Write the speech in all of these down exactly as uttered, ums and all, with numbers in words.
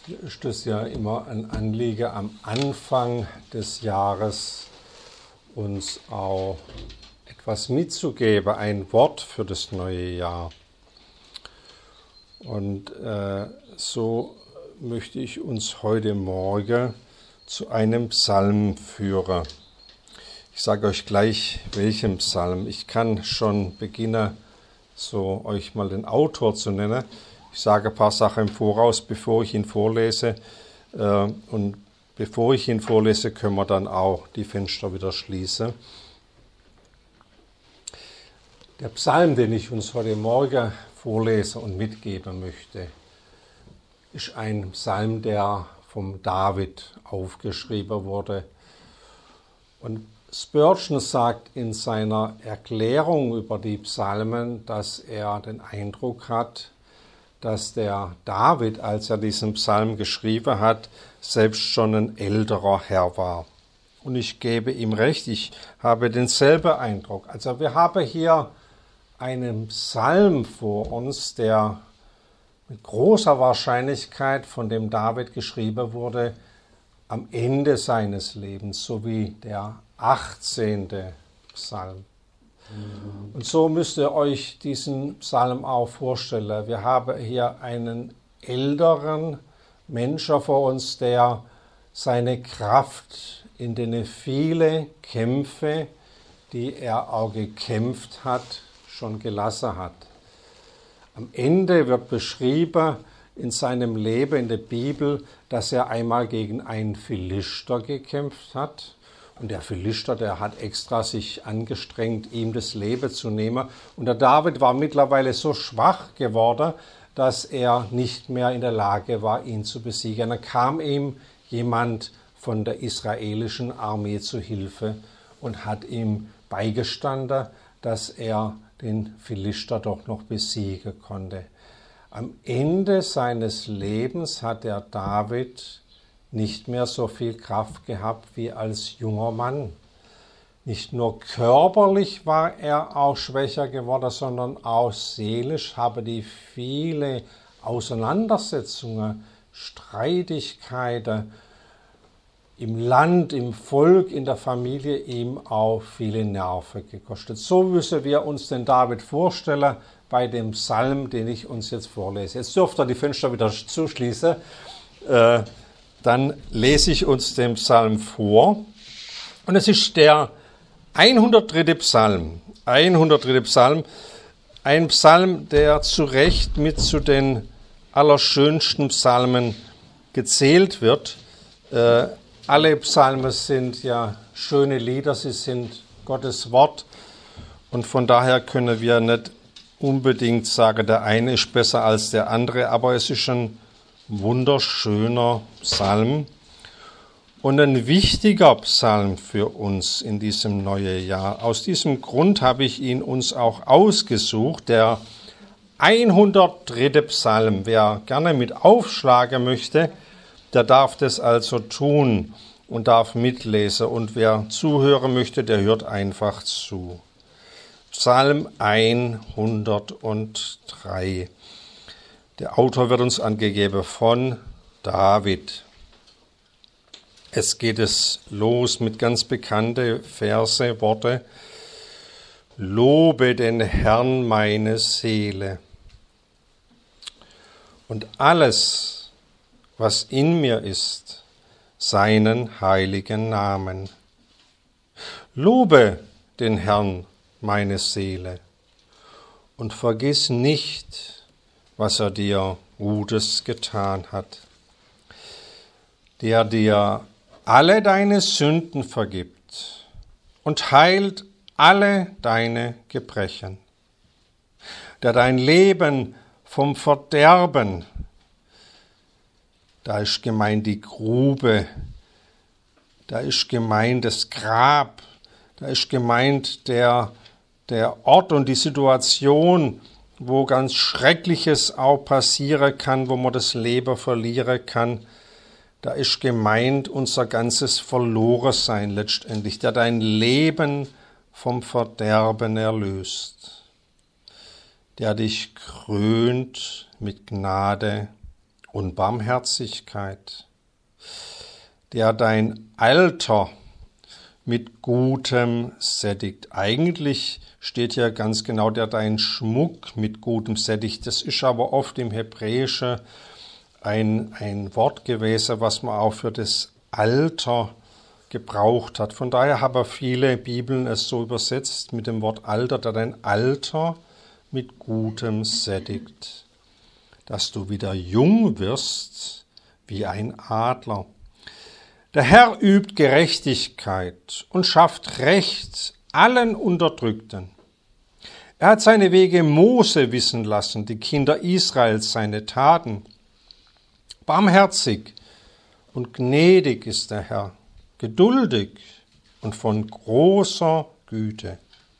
Mir ist es ja immer ein Anliegen, am Anfang des Jahres uns auch etwas mitzugeben, ein Wort für das neue Jahr. Und äh, so möchte ich uns heute Morgen zu einem Psalm führen. Ich sage euch gleich, welchem Psalm. Ich kann schon beginnen, so euch mal den Autor zu nennen. Ich sage ein paar Sachen im Voraus, bevor ich ihn vorlese. Und bevor ich ihn vorlese, können wir dann auch die Fenster wieder schließen. Der Psalm, den ich uns heute Morgen vorlese und mitgeben möchte, ist ein Psalm, der vom David aufgeschrieben wurde. Und Spurgeon sagt in seiner Erklärung über die Psalmen, dass er den Eindruck hat, dass der David, als er diesen Psalm geschrieben hat, selbst schon ein älterer Herr war. Und ich gebe ihm recht, ich habe denselben Eindruck. Also wir haben hier einen Psalm vor uns, der mit großer Wahrscheinlichkeit von dem David geschrieben wurde am Ende seines Lebens, sowie der achtzehnte Psalm. Und so müsst ihr euch diesen Psalm auch vorstellen. Wir haben hier einen älteren Menschen vor uns, der seine Kraft in den vielen Kämpfe, die er auch gekämpft hat, schon gelassen hat. Am Ende wird beschrieben in seinem Leben in der Bibel, dass er einmal gegen einen Philister gekämpft hat. Und der Philister, der hat extra sich angestrengt, ihm das Leben zu nehmen. Und der David war mittlerweile so schwach geworden, dass er nicht mehr in der Lage war, ihn zu besiegen. Dann kam ihm jemand von der israelischen Armee zu Hilfe und hat ihm beigestanden, dass er den Philister doch noch besiegen konnte. Am Ende seines Lebens hat der David nicht mehr so viel Kraft gehabt wie als junger Mann. Nicht nur körperlich war er auch schwächer geworden, sondern auch seelisch habe die viele Auseinandersetzungen, Streitigkeiten im Land, im Volk, in der Familie ihm auch viele Nerven gekostet. So müssen wir uns den David vorstellen bei dem Psalm, den ich uns jetzt vorlese. Jetzt dürft ihr die Fenster wieder zuschließen. Äh, Dann lese ich uns den Psalm vor. Und es ist der hundertdritte Psalm. hundertdritte Psalm. Ein Psalm, der zu Recht mit zu den allerschönsten Psalmen gezählt wird. Äh, alle Psalmen sind ja schöne Lieder, sie sind Gottes Wort. Und von daher können wir nicht unbedingt sagen, der eine ist besser als der andere, aber es ist ein wunderschöner Psalm und ein wichtiger Psalm für uns in diesem neuen Jahr. Aus diesem Grund habe ich ihn uns auch ausgesucht, der hundertdritte Psalm. Wer gerne mit aufschlagen möchte, der darf das also tun und darf mitlesen. Und wer zuhören möchte, der hört einfach zu. Psalm hundertdrei. Der Autor wird uns angegeben von David. Es geht es los mit ganz bekannten Verse, Worte. Lobe den Herrn meine Seele und alles, was in mir ist, seinen heiligen Namen. Lobe den Herrn meine Seele und vergiss nicht, was er dir Gutes getan hat, der dir alle deine Sünden vergibt und heilt alle deine Gebrechen, der dein Leben vom Verderben, da ist gemeint die Grube, da ist gemeint das Grab, da ist gemeint der, der Ort und die Situation, wo ganz Schreckliches auch passieren kann, wo man das Leben verlieren kann. Da ist gemeint unser ganzes Verlorensein letztendlich, der dein Leben vom Verderben erlöst, der dich krönt mit Gnade und Barmherzigkeit, der dein Alter mit Gutem sättigt. Eigentlich steht ja ganz genau, der dein Schmuck mit Gutem sättigt. Das ist aber oft im Hebräischen ein, ein Wort gewesen, was man auch für das Alter gebraucht hat. Von daher haben viele Bibeln es so übersetzt mit dem Wort Alter, der dein Alter mit Gutem sättigt, dass du wieder jung wirst wie ein Adler. Der Herr übt Gerechtigkeit und schafft Recht allen Unterdrückten. Er hat seine Wege Mose wissen lassen, die Kinder Israels seine Taten. Barmherzig und gnädig ist der Herr, geduldig und von großer Güte.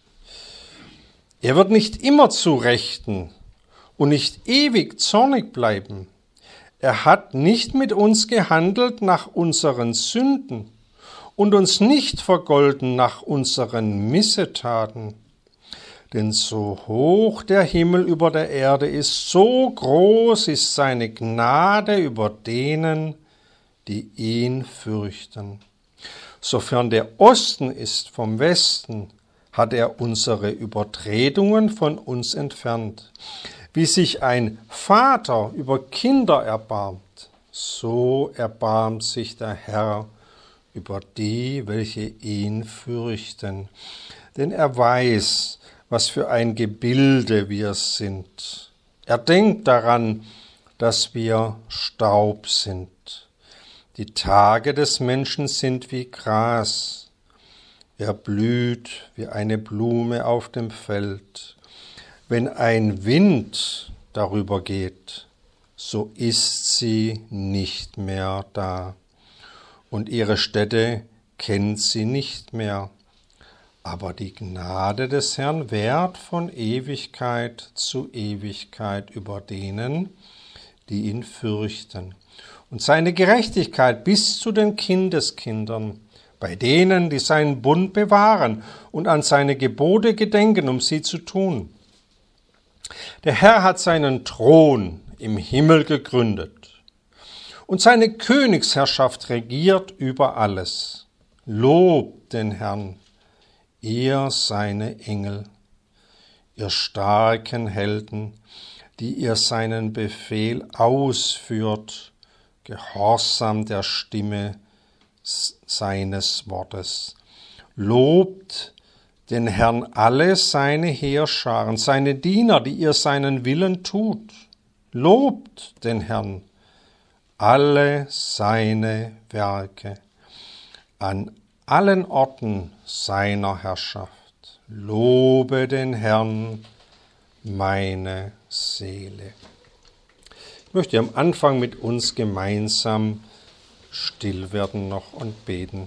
Er wird nicht immer zu Rechten und nicht ewig zornig bleiben. Er hat nicht mit uns gehandelt nach unseren Sünden und uns nicht vergolden nach unseren Missetaten. Denn so hoch der Himmel über der Erde ist, so groß ist seine Gnade über denen, die ihn fürchten. Sofern der Osten ist vom Westen, hat er unsere Übertretungen von uns entfernt. Wie sich ein Vater über Kinder erbarmt, so erbarmt sich der Herr über die, welche ihn fürchten. Denn er weiß, was für ein Gebilde wir sind. Er denkt daran, dass wir Staub sind. Die Tage des Menschen sind wie Gras. Er blüht wie eine Blume auf dem Feld. Wenn ein Wind darüber geht, so ist sie nicht mehr da. Und ihre Stätte kennt sie nicht mehr. Aber die Gnade des Herrn währt von Ewigkeit zu Ewigkeit über denen, die ihn fürchten. Und seine Gerechtigkeit bis zu den Kindeskindern, bei denen, die seinen Bund bewahren und an seine Gebote gedenken, um sie zu tun. Der Herr hat seinen Thron im Himmel gegründet und seine Königsherrschaft regiert über alles. Lobt den Herrn, ihr seine Engel, ihr starken Helden, die ihr seinen Befehl ausführt, gehorsam der Stimme seines Wortes. Lobt den Herrn alle seine Heerscharen, seine Diener, die ihr seinen Willen tut. Lobt den Herrn alle seine Werke an allen Orten seiner Herrschaft. Lobe den Herrn, meine Seele. Ich möchte am Anfang mit uns gemeinsam still werden noch und beten.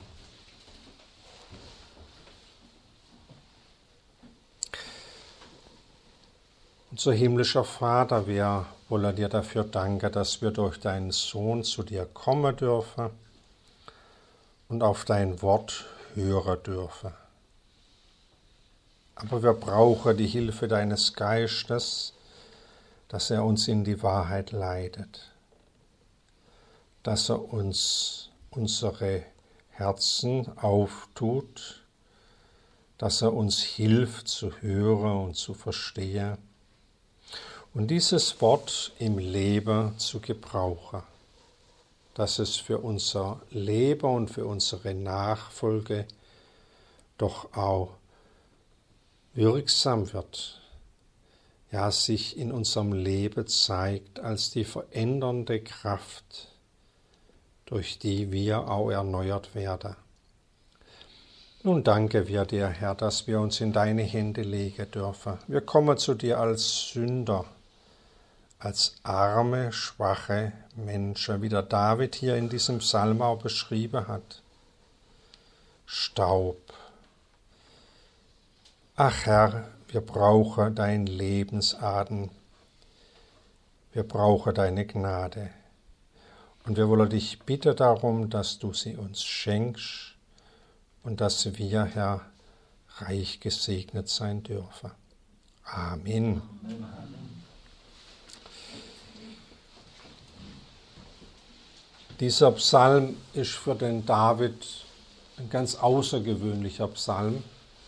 Unser himmlischer Vater, wir wollen dir dafür danken, dass wir durch deinen Sohn zu dir kommen dürfen und auf dein Wort hören dürfen. Aber wir brauchen die Hilfe deines Geistes, dass er uns in die Wahrheit leitet, dass er uns unsere Herzen auftut, dass er uns hilft zu hören und zu verstehen und dieses Wort im Leben zu gebrauchen, dass es für unser Leben und für unsere Nachfolge doch auch wirksam wird, ja, sich in unserem Leben zeigt als die verändernde Kraft, durch die wir auch erneuert werden. Nun danke wir dir, Herr, dass wir uns in deine Hände legen dürfen. Wir kommen zu dir als Sünder, als arme, schwache Menschen, wie der David hier in diesem Psalm auch beschrieben hat. Staub. Ach Herr, wir brauchen dein Lebensatem. Wir brauchen deine Gnade. Und wir wollen dich bitten darum, dass du sie uns schenkst und dass wir, Herr, reich gesegnet sein dürfen. Amen. Dieser Psalm ist für den David ein ganz außergewöhnlicher Psalm.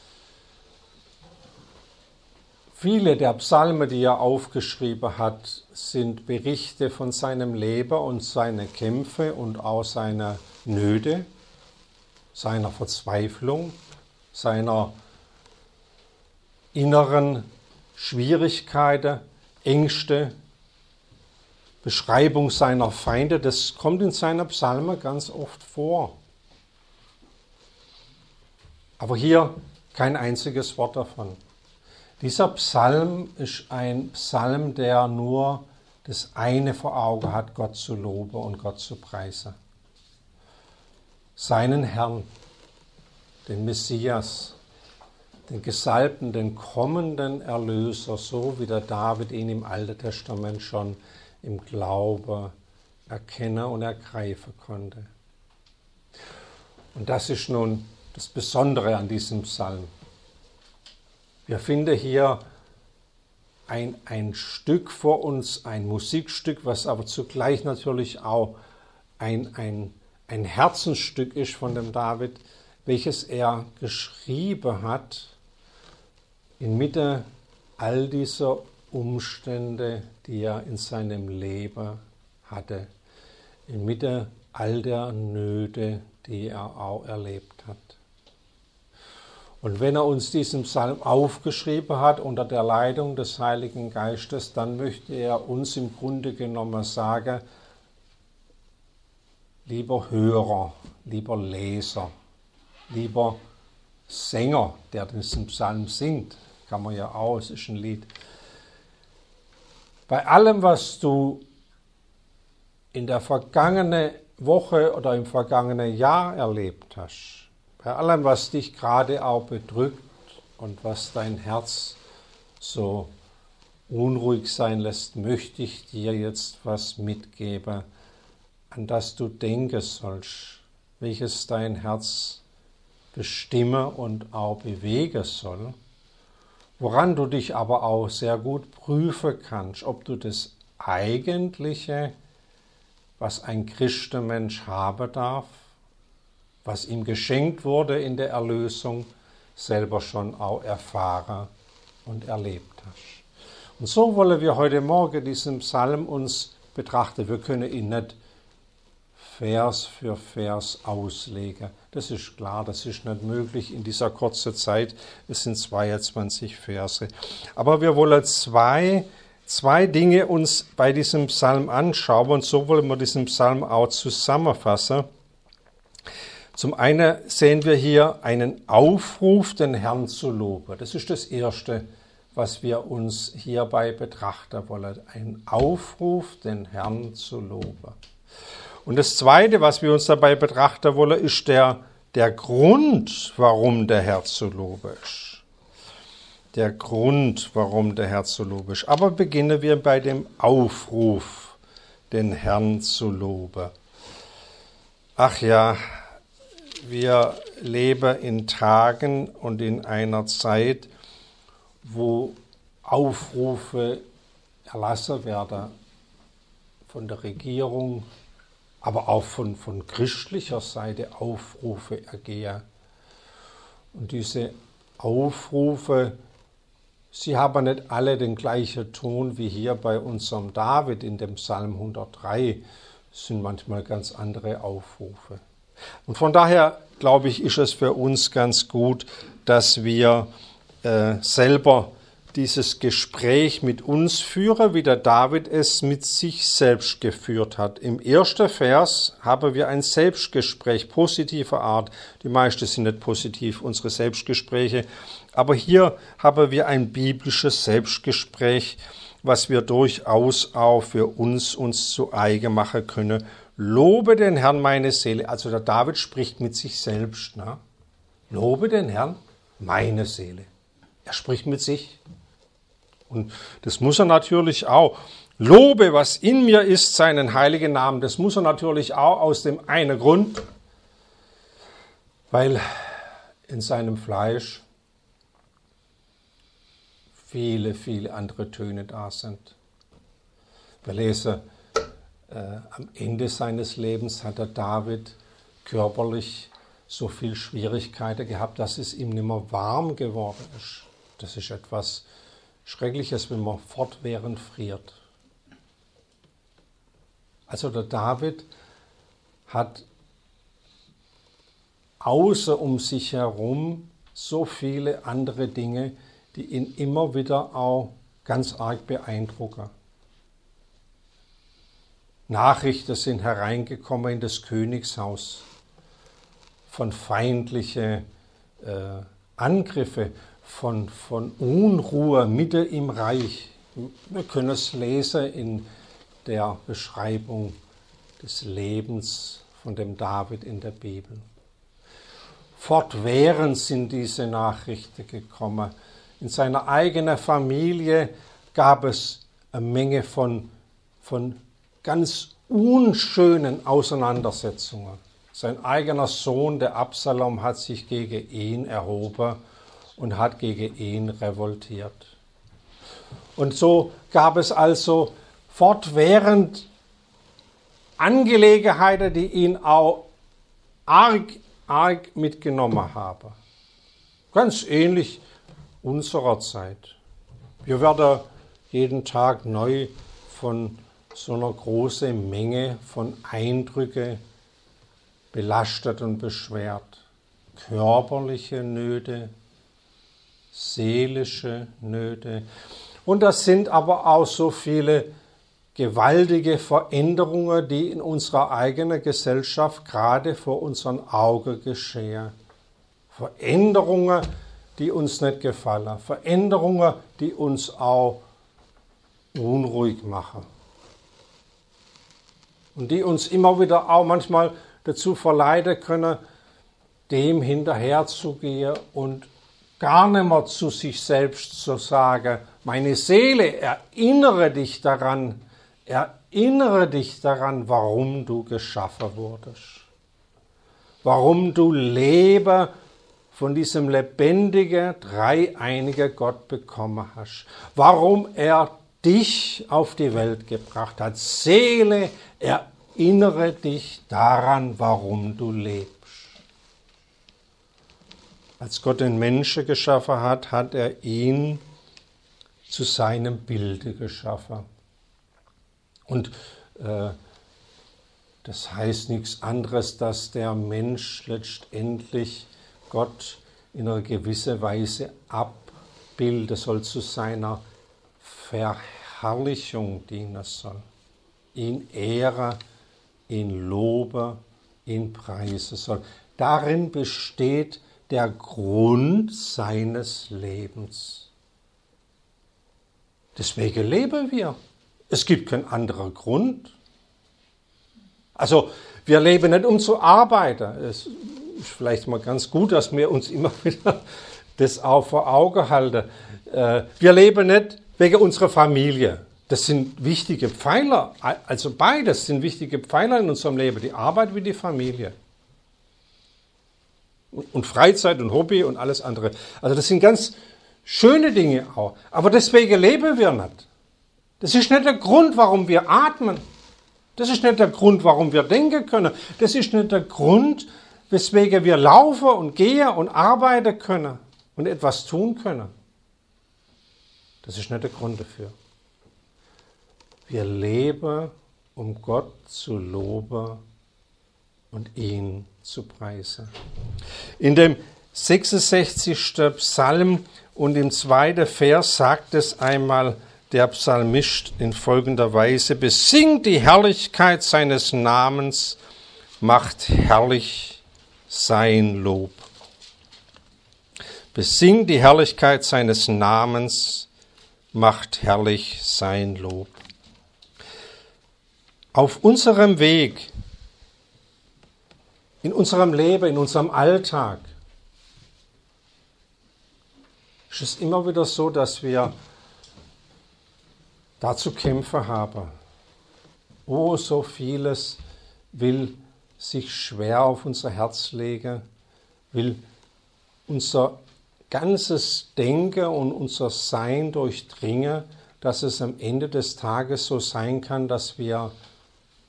Viele der Psalme, die er aufgeschrieben hat, sind Berichte von seinem Leben und seine Kämpfe und auch seiner Nöte, seiner Verzweiflung, seiner inneren Schwierigkeiten, Ängste, Beschreibung seiner Feinde. Das kommt in seiner Psalme ganz oft vor. Aber hier kein einziges Wort davon. Dieser Psalm ist ein Psalm, der nur das eine vor Augen hat, Gott zu loben und Gott zu preisen. Seinen Herrn, den Messias, den Gesalbten, den kommenden Erlöser, so wie der David ihn im Alten Testament schon im Glaube erkennen und ergreifen konnte. Und das ist nun das Besondere an diesem Psalm. Wir finden hier ein, ein Stück vor uns, ein Musikstück, was aber zugleich natürlich auch ein, ein, ein Herzensstück ist von dem David, welches er geschrieben hat inmitten all dieser Umstände, die er in seinem Leben hatte, inmitten all der Nöte, die er auch erlebt hat. Und wenn er uns diesen Psalm aufgeschrieben hat unter der Leitung des Heiligen Geistes, dann möchte er uns im Grunde genommen sagen, lieber Hörer, lieber Leser, lieber Sänger, der diesen Psalm singt, kann man ja auch, es ist ein Lied. Bei allem, was du in der vergangenen Woche oder im vergangenen Jahr erlebt hast, bei allem, was dich gerade auch bedrückt und was dein Herz so unruhig sein lässt, möchte ich dir jetzt was mitgeben, an das du denken sollst, welches dein Herz bestimmen und auch bewegen soll, woran du dich aber auch sehr gut prüfen kannst, ob du das Eigentliche, was ein Christenmensch haben darf, was ihm geschenkt wurde in der Erlösung, selber schon auch erfahren und erlebt hast. Und so wollen wir heute Morgen diesen Psalm uns betrachten. Wir können ihn nicht Vers für Vers auslegen. Das ist klar, das ist nicht möglich in dieser kurzen Zeit. Es sind zweiundzwanzig Verse. Aber wir wollen zwei, zwei Dinge uns bei diesem Psalm anschauen und so wollen wir diesen Psalm auch zusammenfassen. Zum einen sehen wir hier einen Aufruf, den Herrn zu loben. Das ist das Erste, was wir uns hierbei betrachten wollen. Ein Aufruf, den Herrn zu loben. Und das Zweite, was wir uns dabei betrachten wollen, ist der, der Grund, warum der Herr zu loben ist. Der Grund, warum der Herr zu loben ist. Aber beginnen wir bei dem Aufruf, den Herrn zu loben. Ach ja, wir leben in Tagen und in einer Zeit, wo Aufrufe erlassen werden von der Regierung, aber auch von, von christlicher Seite Aufrufe ergehen. Und diese Aufrufe, sie haben nicht alle den gleichen Ton wie hier bei unserem David in dem Psalm hundertdrei. Es sind manchmal ganz andere Aufrufe. Und von daher, glaube ich, ist es für uns ganz gut, dass wir äh, selber dieses Gespräch mit uns führen, wie der David es mit sich selbst geführt hat. Im ersten Vers haben wir ein Selbstgespräch positiver Art. Die meisten sind nicht positiv, unsere Selbstgespräche. Aber hier haben wir ein biblisches Selbstgespräch, was wir durchaus auch für uns uns zu eigen machen können. Lobe den Herrn, meine Seele. Also der David spricht mit sich selbst. Ne? Lobe den Herrn, meine Seele. Er spricht mit sich. Und das muss er natürlich auch. Lobe, was in mir ist, seinen heiligen Namen. Das muss er natürlich auch aus dem einen Grund, weil in seinem Fleisch viele, viele andere Töne da sind. Wir lesen äh, am Ende seines Lebens hat der David körperlich so viel Schwierigkeiten gehabt, dass es ihm nicht mehr warm geworden ist. Das ist etwas Schreckliches, wenn man fortwährend friert. Also der David hat außer um sich herum so viele andere Dinge, die ihn immer wieder auch ganz arg beeindrucken. Nachrichten sind hereingekommen in das Königshaus von feindlichen äh, Angriffen, von, von Unruhe mitten im Reich. Wir können es lesen in der Beschreibung des Lebens von dem David in der Bibel. Fortwährend sind diese Nachrichten gekommen. In seiner eigenen Familie gab es eine Menge von, von ganz unschönen Auseinandersetzungen. Sein eigener Sohn, der Absalom, hat sich gegen ihn erhoben und hat gegen ihn revoltiert. Und so gab es also fortwährend Angelegenheiten, die ihn auch arg, arg mitgenommen haben. Ganz ähnlich unserer Zeit. Wir werden jeden Tag neu von so einer großen Menge von Eindrücken belastet und beschwert. Körperliche Nöte, seelische Nöte. Und das sind aber auch so viele gewaltige Veränderungen, die in unserer eigenen Gesellschaft gerade vor unseren Augen geschehen. Veränderungen, die uns nicht gefallen. Veränderungen, die uns auch unruhig machen. Und die uns immer wieder auch manchmal dazu verleiten können, dem hinterherzugehen und gar nicht mehr zu sich selbst zu sagen, meine Seele, erinnere dich daran, erinnere dich daran, warum du geschaffen wurdest. Warum du Leben von diesem lebendigen, dreieinigen Gott bekommen hast. Warum er dich auf die Welt gebracht hat. Seele, erinnere dich daran, warum du lebst. Als Gott den Menschen geschaffen hat, hat er ihn zu seinem Bilde geschaffen. Und äh, das heißt nichts anderes, dass der Mensch letztendlich Gott in einer gewissen Weise abbilden soll, zu seiner Verherrlichung dienen soll. Ihn ehren, ihn loben, ihn preisen soll. Darin besteht der Grund seines Lebens. Deswegen leben wir. Es gibt keinen anderen Grund. Also wir leben nicht, um zu arbeiten. Es ist vielleicht mal ganz gut, dass wir uns immer wieder das auch vor Augen halten. Wir leben nicht wegen unserer Familie. Das sind wichtige Pfeiler. Also beides sind wichtige Pfeiler in unserem Leben. Die Arbeit wie die Familie. Und Freizeit und Hobby und alles andere. Also das sind ganz schöne Dinge auch. Aber deswegen leben wir nicht. Das ist nicht der Grund, warum wir atmen. Das ist nicht der Grund, warum wir denken können. Das ist nicht der Grund, weswegen wir laufen und gehen und arbeiten können und etwas tun können. Das ist nicht der Grund dafür. Wir leben, um Gott zu loben und ihn zu preisen. In dem sechsundsechzigsten Psalm und im zweiten Vers sagt es einmal der Psalmist in folgender Weise: Besingt die Herrlichkeit seines Namens, macht herrlich sein Lob. Besingt die Herrlichkeit seines Namens, macht herrlich sein Lob. Auf unserem Weg, in unserem Leben, in unserem Alltag, ist es immer wieder so, dass wir dazu kämpfen haben. Oh, so vieles will sich schwer auf unser Herz legen, will unser ganzes Denken und unser Sein durchdringen, dass es am Ende des Tages so sein kann, dass wir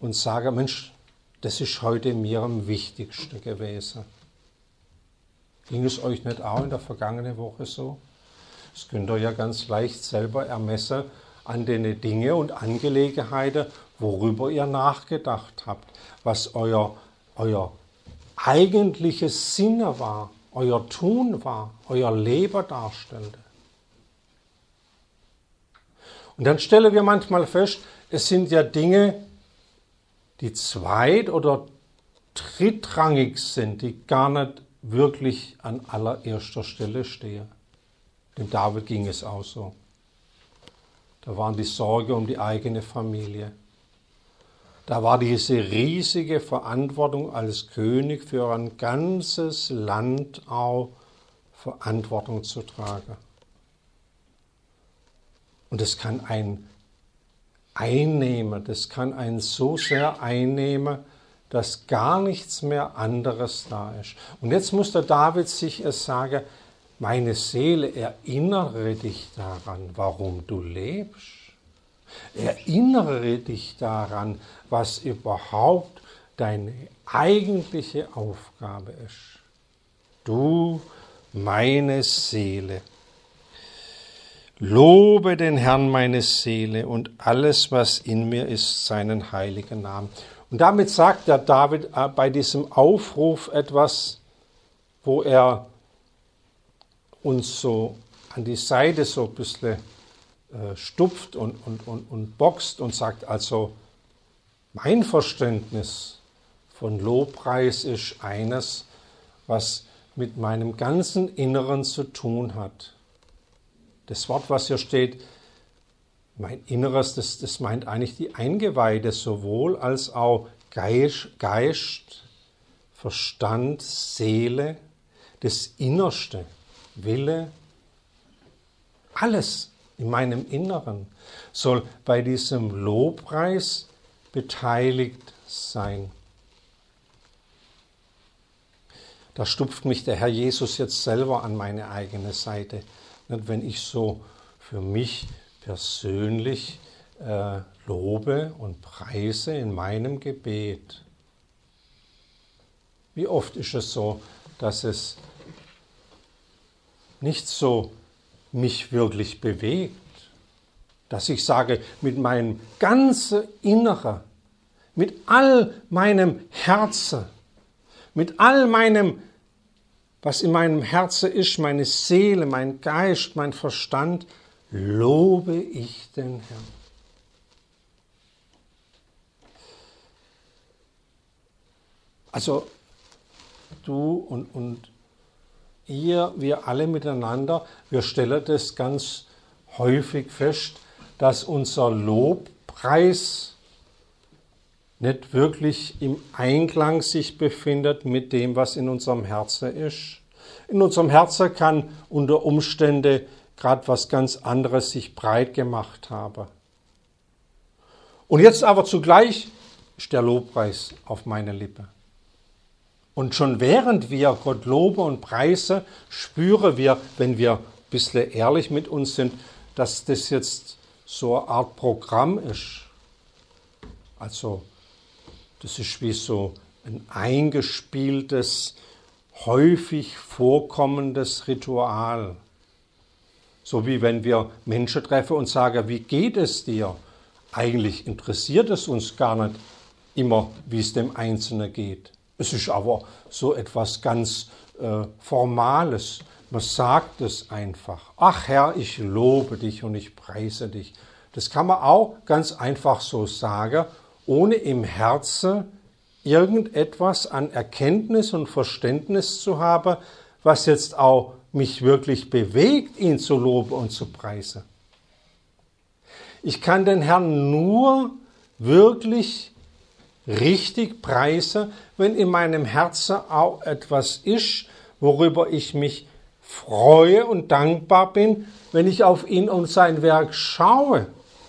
und sage, Mensch, das ist heute mir am wichtigsten gewesen. Ging es euch nicht auch in der vergangenen Woche so? Das könnt ihr ja ganz leicht selber ermessen an den Dinge und Angelegenheiten, worüber ihr nachgedacht habt, was euer, euer eigentliches Sinne war, euer Tun war, euer Leben darstellte. Und dann stellen wir manchmal fest, es sind ja Dinge, die zweit- oder drittrangig sind, die gar nicht wirklich an allererster Stelle stehen. Dem David ging es auch so. Da waren die Sorge um die eigene Familie. Da war diese riesige Verantwortung als König für ein ganzes Land auch Verantwortung zu tragen. Und das kann ein einnehmen, das kann einen so sehr einnehmen, dass gar nichts mehr anderes da ist. Und jetzt muss der David sich erst sagen, meine Seele, erinnere dich daran, warum du lebst. Erinnere dich daran, was überhaupt deine eigentliche Aufgabe ist. Du, meine Seele. Lobe den Herrn, meine Seele, und alles, was in mir ist, seinen heiligen Namen. Und damit sagt der David bei diesem Aufruf etwas, wo er uns so an die Seite so ein bisschen äh, stupft und, und, und, und boxt und sagt, also mein Verständnis von Lobpreis ist eines, was mit meinem ganzen Inneren zu tun hat. Das Wort, was hier steht, mein Inneres, das, das meint eigentlich die Eingeweide sowohl als auch Geist, Geist, Verstand, Seele, das Innerste, Wille, alles in meinem Inneren soll bei diesem Lobpreis beteiligt sein. Da stupft mich der Herr Jesus jetzt selber an meine eigene Seite. Nicht, wenn ich so für mich persönlich äh, lobe und preise in meinem Gebet. Wie oft ist es so, dass es nicht so mich wirklich bewegt, dass ich sage, mit meinem ganzen Inneren, mit all meinem Herzen, mit all meinem, was in meinem Herzen ist, meine Seele, mein Geist, mein Verstand, lobe ich den Herrn. Also du und, und ihr, wir alle miteinander, wir stellen das ganz häufig fest, dass unser Lobpreis nicht wirklich im Einklang sich befindet mit dem, was in unserem Herzen ist. In unserem Herzen kann unter Umständen gerade was ganz anderes sich breit gemacht haben. Und jetzt aber zugleich ist der Lobpreis auf meiner Lippe. Und schon während wir Gott loben und preisen, spüren wir, wenn wir ein bisschen ehrlich mit uns sind, dass das jetzt so eine Art Programm ist. Also das ist wie so ein eingespieltes, häufig vorkommendes Ritual. So wie wenn wir Menschen treffen und sagen, wie geht es dir? Eigentlich interessiert es uns gar nicht immer, wie es dem Einzelnen geht. Es ist aber so etwas ganz äh, Formales. Man sagt es einfach. Ach Herr, ich lobe dich und ich preise dich. Das kann man auch ganz einfach so sagen, ohne im Herzen irgendetwas an Erkenntnis und Verständnis zu haben, was jetzt auch mich wirklich bewegt, ihn zu loben und zu preisen. Ich kann den Herrn nur wirklich richtig preisen, wenn in meinem Herzen auch etwas ist, worüber ich mich freue und dankbar bin, wenn ich auf ihn und sein Werk schaue.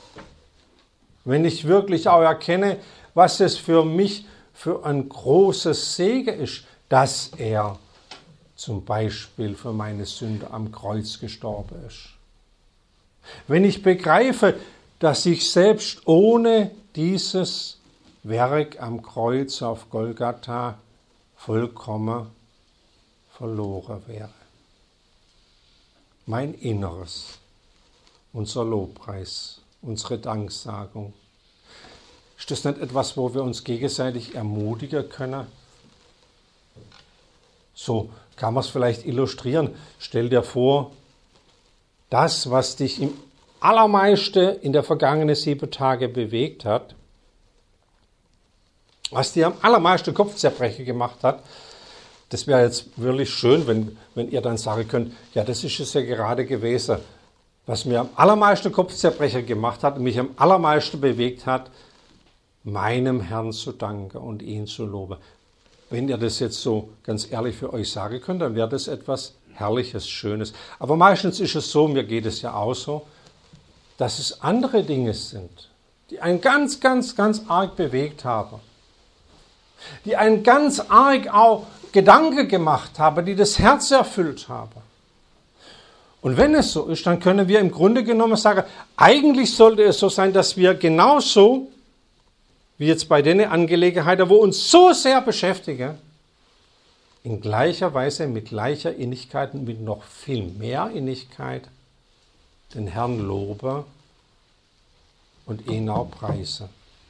Wenn ich wirklich auch erkenne, was es für mich für ein großes Segen ist, dass er zum Beispiel für meine Sünde am Kreuz gestorben ist. Wenn ich begreife, dass ich selbst ohne dieses Werk am Kreuz auf Golgatha vollkommen verloren wäre. Mein Inneres, unser Lobpreis, unsere Danksagung. Ist das nicht etwas, wo wir uns gegenseitig ermutigen können? So kann man es vielleicht illustrieren. Stell dir vor, das, was dich im allermeisten in der vergangenen sieben Tage bewegt hat, was dir am allermeisten Kopfzerbrechen gemacht hat, das wäre jetzt wirklich schön, wenn, wenn ihr dann sagen könnt, ja, das ist es ja gerade gewesen, was mir am allermeisten Kopfzerbrechen gemacht hat und mich am allermeisten bewegt hat, meinem Herrn zu danken und ihn zu loben. Wenn ihr das jetzt so ganz ehrlich für euch sagen könnt, dann wäre das etwas Herrliches, Schönes. Aber meistens ist es so, mir geht es ja auch so, dass es andere Dinge sind, die einen ganz, ganz, ganz arg bewegt haben. Die einen ganz arg auch Gedanken gemacht haben, die das Herz erfüllt haben. Und wenn es so ist, dann können wir im Grunde genommen sagen, eigentlich sollte es so sein, dass wir genauso, wie jetzt bei den Angelegenheiten, wo uns so sehr beschäftigen, in gleicher Weise, mit gleicher Innigkeit und mit noch viel mehr Innigkeit den Herrn loben und ihn auch preisen.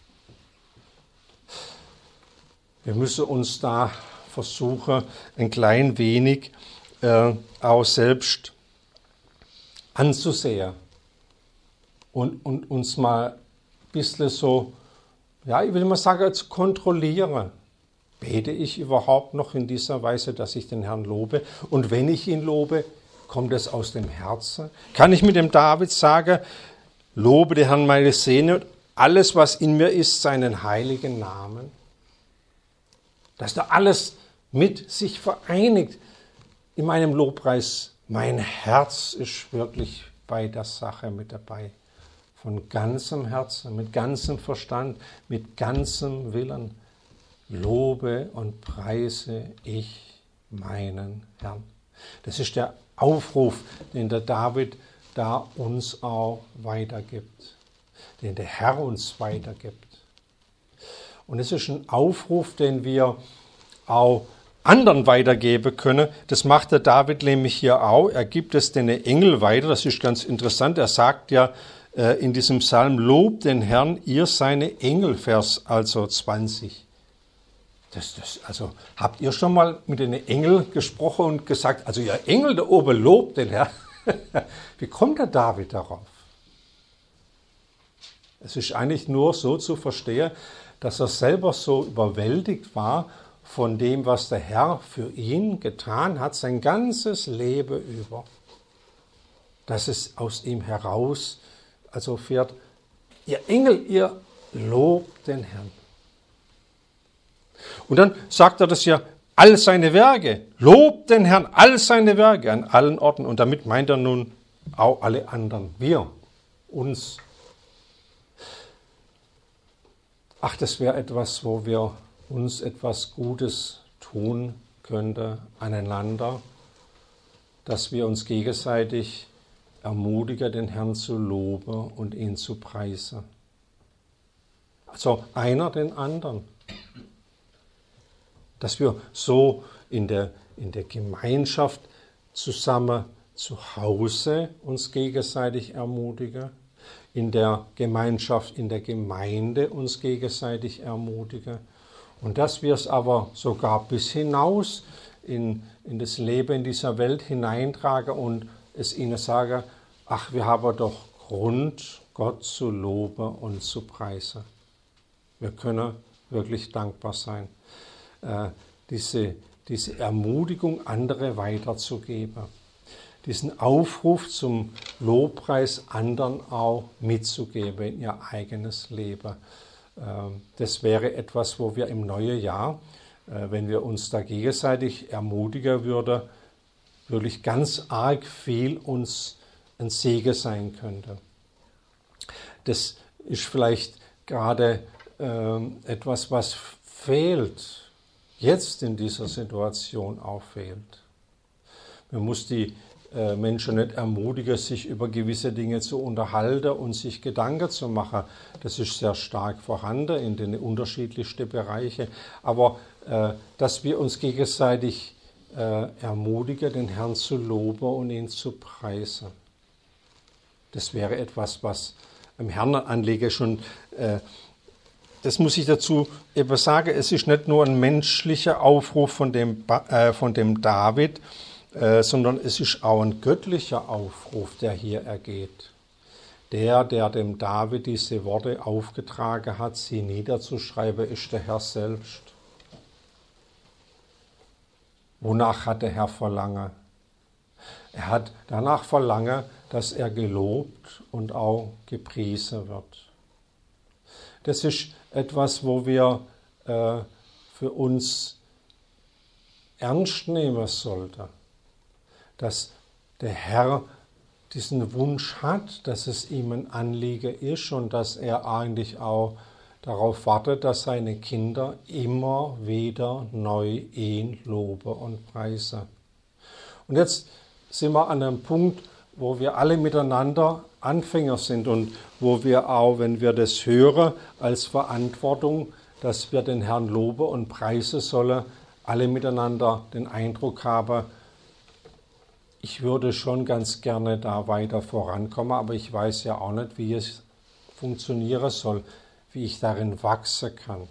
Wir müssen uns da versuchen, ein klein wenig äh, auch selbst anzusehen und, und uns mal ein bisschen so, ja, ich will mal sagen, zu kontrollieren. Bete ich überhaupt noch in dieser Weise, dass ich den Herrn lobe? Und wenn ich ihn lobe, kommt es aus dem Herzen? Kann ich mit dem David sagen, lobe den Herrn meine Seele und alles, was in mir ist, seinen heiligen Namen? Dass da alles mit sich vereinigt in meinem Lobpreis. Mein Herz ist wirklich bei der Sache mit dabei. Von ganzem Herzen, mit ganzem Verstand, mit ganzem Willen lobe und preise ich meinen Herrn. Das ist der Aufruf, den der David da uns auch weitergibt, den der Herr uns weitergibt. Und es ist ein Aufruf, den wir auch anderen weitergeben können. Das macht der David nämlich hier auch. Er gibt es den Engel weiter. Das ist ganz interessant. Er sagt ja äh, in diesem Psalm, lobt den Herrn, ihr seine Engel, Vers also zwanzig. Das, das, also habt ihr schon mal mit den Engeln gesprochen und gesagt, also ihr Engel da oben lobt den Herrn? Wie kommt der David darauf? Es ist eigentlich nur so zu verstehen, dass er selber so überwältigt war von dem, was der Herr für ihn getan hat, sein ganzes Leben über. Dass es aus ihm heraus also fährt, ihr Engel, ihr lobt den Herrn. Und dann sagt er das ja, all seine Werke, lobt den Herrn, all seine Werke an allen Orten. Und damit meint er nun auch alle anderen, wir, uns. Ach, das wäre etwas, wo wir uns etwas Gutes tun könnten aneinander, dass wir uns gegenseitig ermutigen, den Herrn zu loben und ihn zu preisen. Also einer den anderen. Dass wir so in der, in der Gemeinschaft zusammen zu Hause uns gegenseitig ermutigen, in der Gemeinschaft, in der Gemeinde uns gegenseitig ermutigen und dass wir es aber sogar bis hinaus in, in das Leben in dieser Welt hineintragen und es ihnen sagen, ach, wir haben doch Grund, Gott zu loben und zu preisen. Wir können wirklich dankbar sein, äh, diese, diese Ermutigung, andere weiterzugeben, diesen Aufruf zum Lobpreis anderen auch mitzugeben in ihr eigenes Leben. Das wäre etwas, wo wir im neuen Jahr, wenn wir uns da gegenseitig ermutigen würden, wirklich ganz arg viel uns ein Segen sein könnte. Das ist vielleicht gerade äh, etwas, was fehlt, jetzt in dieser Situation auch fehlt. Man muss die äh, Menschen nicht ermutige, sich über gewisse Dinge zu unterhalten und sich Gedanken zu machen. Das ist sehr stark vorhanden in den unterschiedlichsten Bereichen. Aber äh, dass wir uns gegenseitig äh, ermutigen, den Herrn zu loben und ihn zu preisen. Das wäre etwas, was im Herrn anlege schon, äh, das muss ich dazu eben sagen, es ist nicht nur ein menschlicher Aufruf von dem, äh, von dem David, äh, sondern es ist auch ein göttlicher Aufruf, der hier ergeht. Der, der dem David diese Worte aufgetragen hat, sie niederzuschreiben, ist der Herr selbst. Wonach hat der Herr verlangen? Er hat danach verlangen, dass er gelobt und auch gepriesen wird. Das ist etwas, wo wir äh, für uns ernst nehmen sollten, dass der Herr diesen Wunsch hat, dass es ihm ein Anliegen ist und dass er eigentlich auch darauf wartet, dass seine Kinder immer wieder neu ihn loben und preisen. Und jetzt sind wir an einem Punkt, wo wir alle miteinander Anfänger sind und wo wir auch, wenn wir das hören, als Verantwortung, dass wir den Herrn loben und preisen sollen, alle miteinander den Eindruck haben, ich würde schon ganz gerne da weiter vorankommen, aber ich weiß ja auch nicht, wie es funktionieren soll, wie ich darin wachsen kann.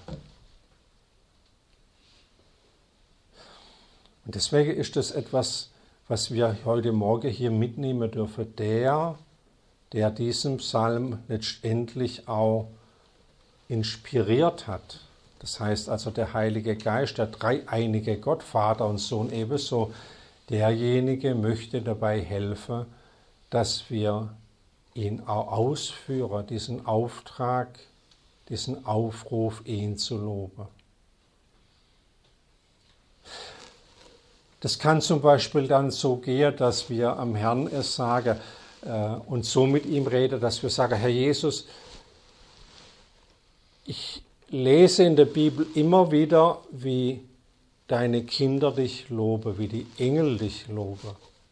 Und deswegen ist das etwas, was wir heute Morgen hier mitnehmen dürfen. Der, der diesen Psalm letztendlich auch inspiriert hat. Das heißt also der Heilige Geist, der dreieinige Gott, Vater und Sohn ebenso, derjenige möchte dabei helfen, dass wir ihn auch ausführen, diesen Auftrag, diesen Aufruf, ihn zu loben. Das kann zum Beispiel dann so gehen, dass wir am Herrn es sagen äh, und so mit ihm reden, dass wir sagen, Herr Jesus, ich lese in der Bibel immer wieder, wie deine Kinder dich loben, wie die Engel dich loben.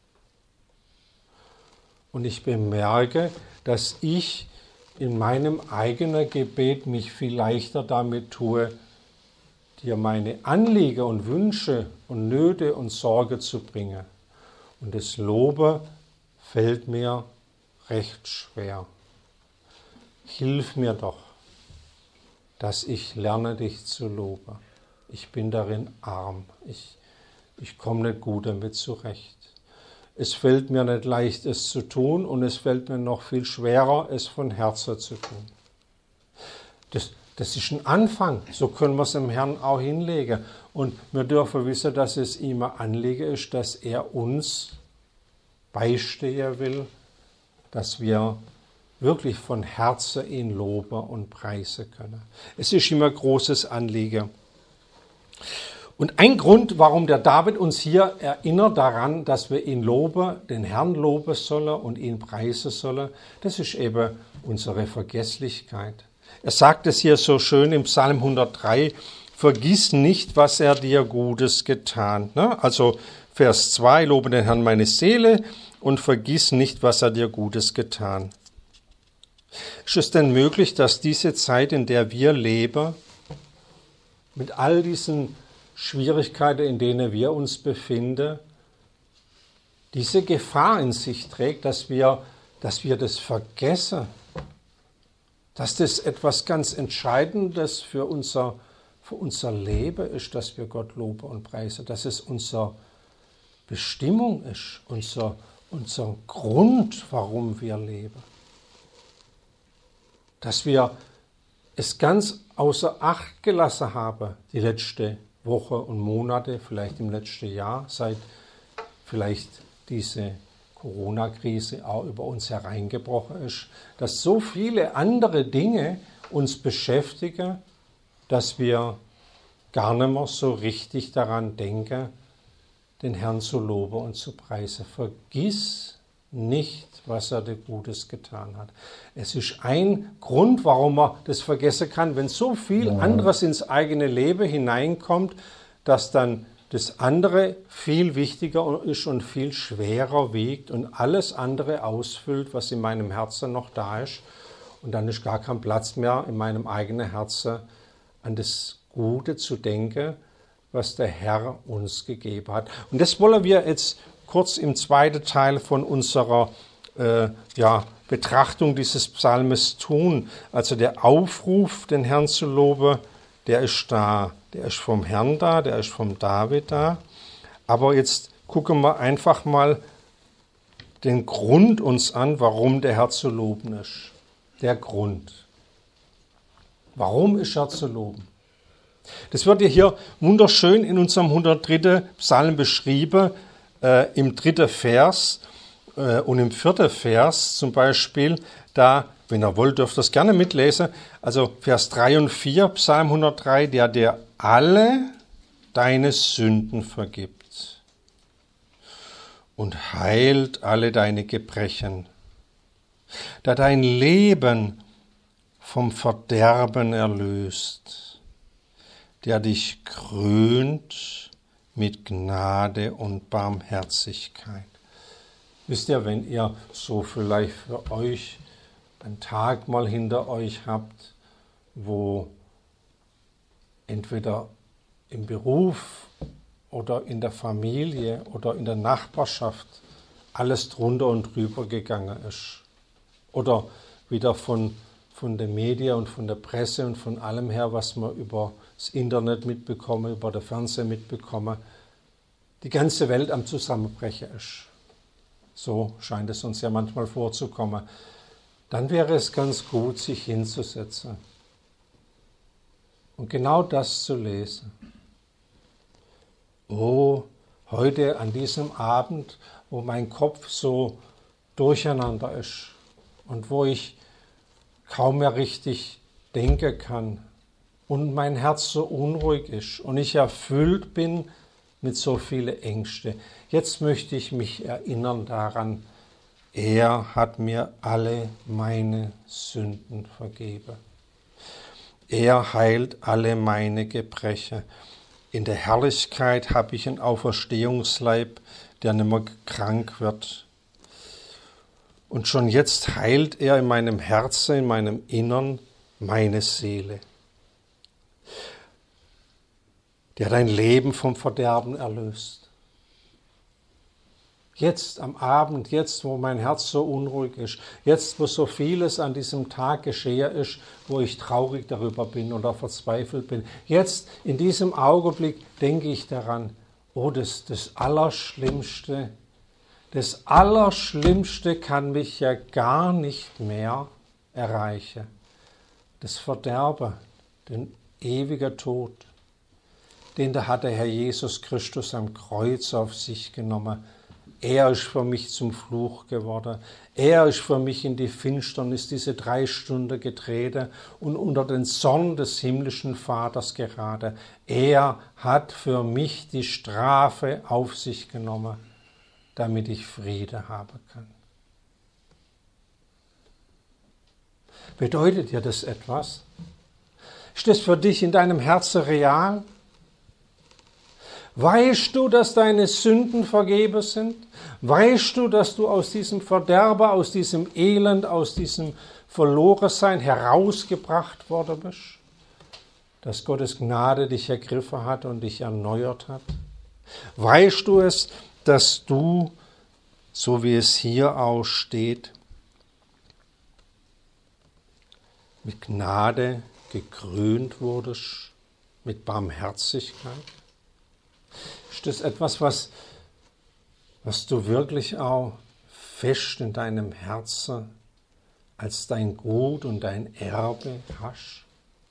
Und ich bemerke, dass ich in meinem eigenen Gebet mich viel leichter damit tue, dir meine Anliegen und Wünsche und Nöte und Sorge zu bringen. Und das Loben fällt mir recht schwer. Hilf mir doch, dass ich lerne, dich zu loben. Ich bin darin arm. Ich, ich komme nicht gut damit zurecht. Es fällt mir nicht leicht, es zu tun, und es fällt mir noch viel schwerer, es von Herzen zu tun. Das, das ist ein Anfang. So können wir es dem Herrn auch hinlegen. Und wir dürfen wissen, dass es ihm ein Anliegen ist, dass er uns beistehen will, dass wir wirklich von Herzen ihn loben und preisen können. Es ist immer ein großes Anliegen. Und ein Grund, warum der David uns hier erinnert daran, dass wir ihn loben, den Herrn loben sollen und ihn preisen sollen, das ist eben unsere Vergesslichkeit. Er sagt es hier so schön im Psalm hundertdrei, vergiss nicht, was er dir Gutes getan. Also Vers zwei, lobe den Herrn meine Seele und vergiss nicht, was er dir Gutes getan. Ist es denn möglich, dass diese Zeit, in der wir leben, mit all diesen Schwierigkeiten, in denen wir uns befinden, diese Gefahr in sich trägt, dass wir, dass wir das vergessen, dass das etwas ganz Entscheidendes für unser, für unser Leben ist, dass wir Gott loben und preisen, dass es unsere Bestimmung ist, unser, unser Grund, warum wir leben. Dass wir es ganz außer Acht gelassen haben, die letzte Woche und Monate, vielleicht im letzten Jahr, seit vielleicht diese Corona-Krise auch über uns hereingebrochen ist, dass so viele andere Dinge uns beschäftigen, dass wir gar nicht mehr so richtig daran denken, den Herrn zu loben und zu preisen. Vergiss nicht, was er dir Gutes getan hat. Es ist ein Grund, warum man das vergessen kann, wenn so viel anderes ins eigene Leben hineinkommt, dass dann das andere viel wichtiger ist und viel schwerer wiegt und alles andere ausfüllt, was in meinem Herzen noch da ist. Und dann ist gar kein Platz mehr in meinem eigenen Herzen, an das Gute zu denken, was der Herr uns gegeben hat. Und das wollen wir jetzt kurz im zweiten Teil von unserer äh, ja, Betrachtung dieses Psalmes tun. Also der Aufruf, den Herrn zu loben, der ist da. Der ist vom Herrn da, der ist vom David da. Aber jetzt gucken wir einfach mal den Grund uns an, warum der Herr zu loben ist. Der Grund. Warum ist er zu loben? Das wird ja hier wunderschön in unserem hundertdritten Psalm beschrieben, äh, im dritten Vers äh, und im vierten Vers zum Beispiel, da, wenn ihr wollt, dürft ihr das gerne mitlesen, also Vers drei und vier, Psalm hundertdrei, der dir alle deine Sünden vergibt und heilt alle deine Gebrechen, der dein Leben vom Verderben erlöst, der dich krönt mit Gnade und Barmherzigkeit. Wisst ihr, wenn ihr so vielleicht für euch einen Tag mal hinter euch habt, wo entweder im Beruf oder in der Familie oder in der Nachbarschaft alles drunter und drüber gegangen ist, oder wieder von, von den Medien und von der Presse und von allem her, was man über das Internet mitbekommen, über den Fernseher mitbekommen, die ganze Welt am Zusammenbrechen ist. So scheint es uns ja manchmal vorzukommen. Dann wäre es ganz gut, sich hinzusetzen und genau das zu lesen. Oh, heute an diesem Abend, wo mein Kopf so durcheinander ist und wo ich kaum mehr richtig denken kann und mein Herz so unruhig ist und ich erfüllt bin mit so vielen Ängsten. Jetzt möchte ich mich erinnern daran, er hat mir alle meine Sünden vergeben. Er heilt alle meine Gebrechen. In der Herrlichkeit habe ich einen Auferstehungsleib, der nicht mehr krank wird. Und schon jetzt heilt er in meinem Herzen, in meinem Innern meine Seele. Der dein Leben vom Verderben erlöst. Jetzt am Abend, jetzt wo mein Herz so unruhig ist, jetzt wo so vieles an diesem Tag geschehen ist, wo ich traurig darüber bin oder verzweifelt bin, jetzt in diesem Augenblick denke ich daran, oh, das, das Allerschlimmste, das Allerschlimmste kann mich ja gar nicht mehr erreichen. Das Verderben, den ewigen Tod, den da hat der Herr Jesus Christus am Kreuz auf sich genommen. Er ist für mich zum Fluch geworden. Er ist für mich in die Finsternis diese drei Stunden getreten und unter den Zorn des himmlischen Vaters geraten. Er hat für mich die Strafe auf sich genommen, damit ich Friede haben kann. Bedeutet dir das etwas? Ist das für dich in deinem Herzen real? Weißt du, dass deine Sünden vergeben sind? Weißt du, dass du aus diesem Verderben, aus diesem Elend, aus diesem Verlorensein herausgebracht worden bist? Dass Gottes Gnade dich ergriffen hat und dich erneuert hat? Weißt du es, dass du, so wie es hier auch steht, mit Gnade gekrönt wurdest, mit Barmherzigkeit? Ist das etwas, was, was du wirklich auch fest in deinem Herzen als dein Gut und dein Erbe hast?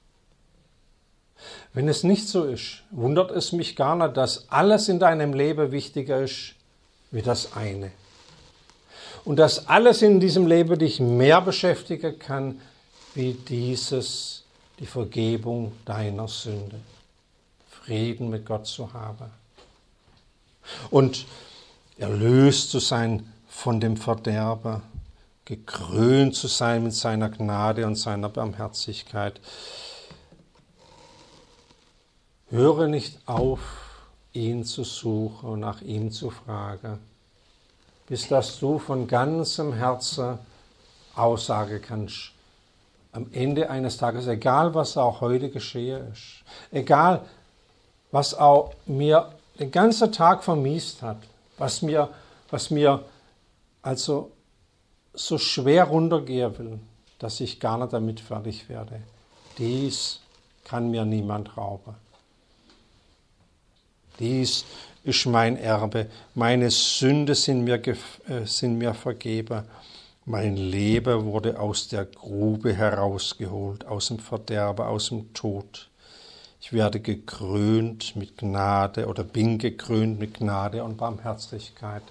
Wenn es nicht so ist, wundert es mich gar nicht, dass alles in deinem Leben wichtiger ist wie das eine. Und dass alles in diesem Leben dich mehr beschäftigen kann, wie dieses, die Vergebung deiner Sünde. Frieden mit Gott zu haben. Und erlöst zu sein von dem Verderber, gekrönt zu sein mit seiner Gnade und seiner Barmherzigkeit. Höre nicht auf, ihn zu suchen und nach ihm zu fragen, bis dass du von ganzem Herzen Aussage kannst. Am Ende eines Tages, egal was auch heute geschehen ist, egal was auch mir den ganzen Tag vermiest hat, was mir, was mir also so schwer runtergehen will, dass ich gar nicht damit fertig werde. Dies kann mir niemand rauben. Dies ist mein Erbe. Meine Sünde sind mir, äh, sind mir vergeben. Mein Leben wurde aus der Grube herausgeholt, aus dem Verderben, aus dem Tod. Ich werde gekrönt mit Gnade oder bin gekrönt mit Gnade und Barmherzigkeit.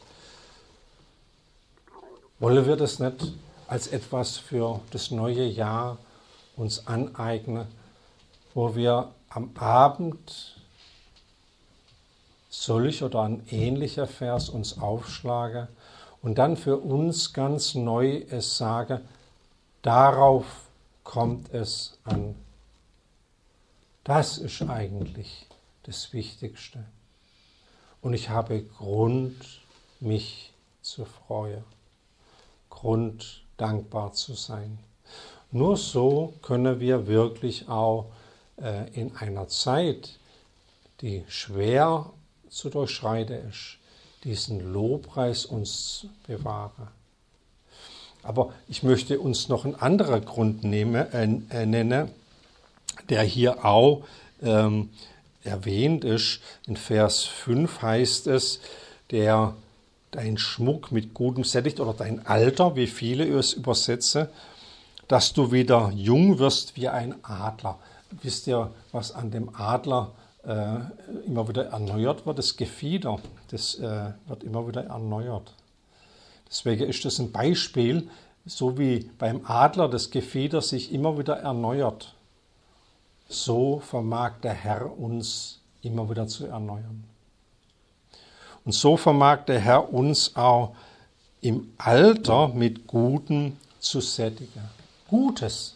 Wollen wir das nicht als etwas für das neue Jahr uns aneignen, wo wir am Abend solch oder ein ähnlicher Vers uns aufschlagen und dann für uns ganz neu es sagen, darauf kommt es an. Das ist eigentlich das Wichtigste. Und ich habe Grund, mich zu freuen, Grund, dankbar zu sein. Nur so können wir wirklich auch äh, in einer Zeit, die schwer zu durchschreiten ist, diesen Lobpreis uns bewahren. Aber ich möchte uns noch einen anderen Grund nehmen, äh, nennen, der hier auch ähm, erwähnt ist. In Vers fünf heißt es, der dein Schmuck mit Gutem sättigt oder dein Alter, wie viele es übersetzen, dass du wieder jung wirst wie ein Adler. Wisst ihr, was an dem Adler äh, immer wieder erneuert wird? Das Gefieder, das äh, wird immer wieder erneuert. Deswegen ist das ein Beispiel, so wie beim Adler das Gefieder sich immer wieder erneuert. So vermag der Herr uns immer wieder zu erneuern. Und so vermag der Herr uns auch im Alter mit Gutem zu sättigen. Gutes.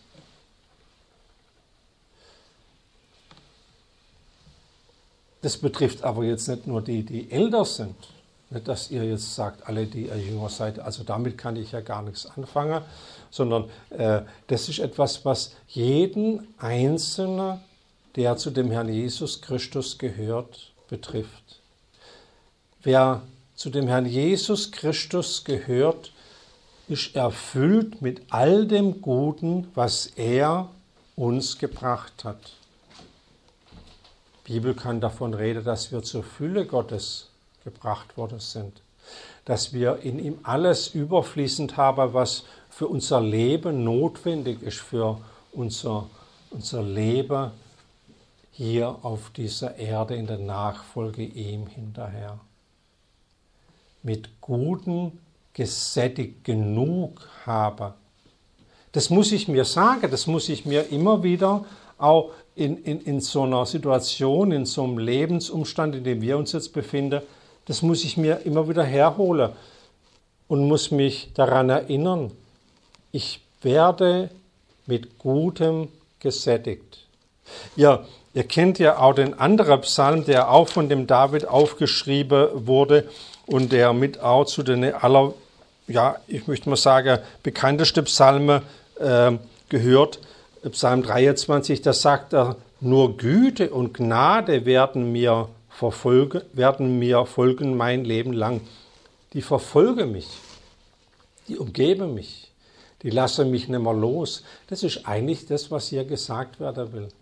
Das betrifft aber jetzt nicht nur die, die älter sind. Nicht, dass ihr jetzt sagt, alle, die ihr jünger seid, also damit kann ich ja gar nichts anfangen, sondern äh, das ist etwas, was jeden Einzelnen, der zu dem Herrn Jesus Christus gehört, betrifft. Wer zu dem Herrn Jesus Christus gehört, ist erfüllt mit all dem Guten, was er uns gebracht hat. Die Bibel kann davon reden, dass wir zur Fülle Gottes gebracht worden sind, dass wir in ihm alles überfließend haben, was für unser Leben notwendig ist, für unser, unser Leben hier auf dieser Erde in der Nachfolge ihm hinterher. Mit Guten gesättigt genug habe. Das muss ich mir sagen, das muss ich mir immer wieder auch in, in, in so einer Situation, in so einem Lebensumstand, in dem wir uns jetzt befinden, das muss ich mir immer wieder herholen und muss mich daran erinnern, ich werde mit Gutem gesättigt. Ja, ihr kennt ja auch den anderen Psalm, der auch von dem David aufgeschrieben wurde und der mit auch zu den aller, ja, ich möchte mal sagen, bekannteste Psalme äh, gehört. Psalm dreiundzwanzig, da sagt er, nur Güte und Gnade werden mir verfolgen, werden mir folgen mein Leben lang. Die verfolgen mich, die umgeben mich, die lassen mich nicht mehr los. Das ist eigentlich das, was hier gesagt werden will.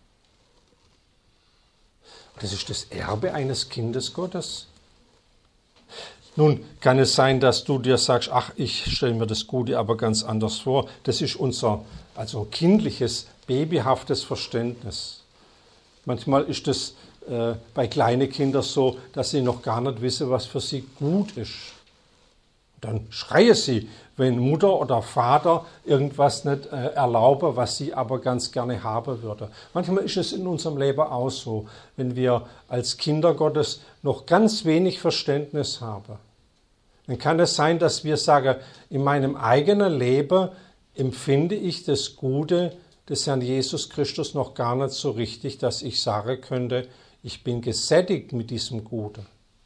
Das ist das Erbe eines Kindes Gottes. Nun kann es sein, dass du dir sagst, ach, ich stelle mir das Gute aber ganz anders vor. Das ist unser also kindliches, babyhaftes Verständnis. Manchmal ist es äh, bei kleinen Kindern so, dass sie noch gar nicht wissen, was für sie gut ist. Dann schreien sie, wenn Mutter oder Vater irgendwas nicht äh, erlauben, was sie aber ganz gerne haben würde. Manchmal ist es in unserem Leben auch so, wenn wir als Kinder Gottes noch ganz wenig Verständnis haben. Dann kann es sein, dass wir sagen, in meinem eigenen Leben empfinde ich das Gute des Herrn Jesus Christus noch gar nicht so richtig, dass ich sagen könnte, Ich bin gesättigt mit diesem Gute.